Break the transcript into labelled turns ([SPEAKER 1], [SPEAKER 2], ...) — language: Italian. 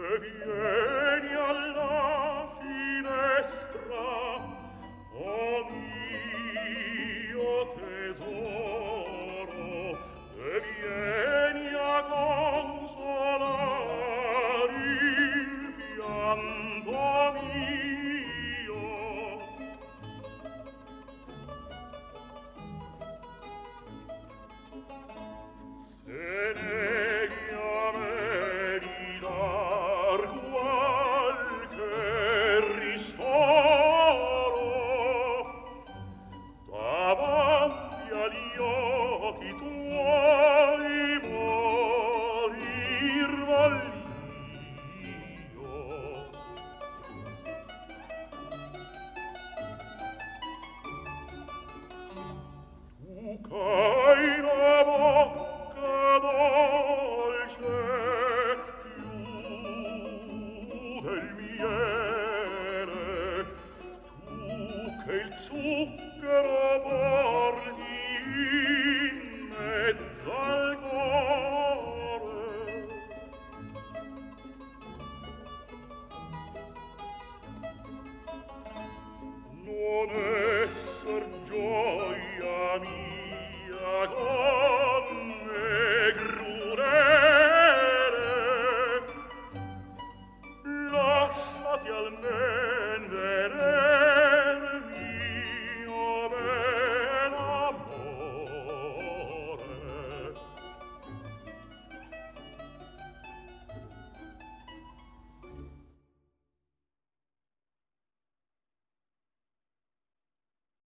[SPEAKER 1] vieni alla finestra, oh mio tesoro, e vieni a consolare il pianto mio. Se neghi a me di dar qualche ristoro, davanti agli occhi tuoi morir voglio. Tu c'hai la bocca dolce più del miele, tu che il zucchero porti in mezzo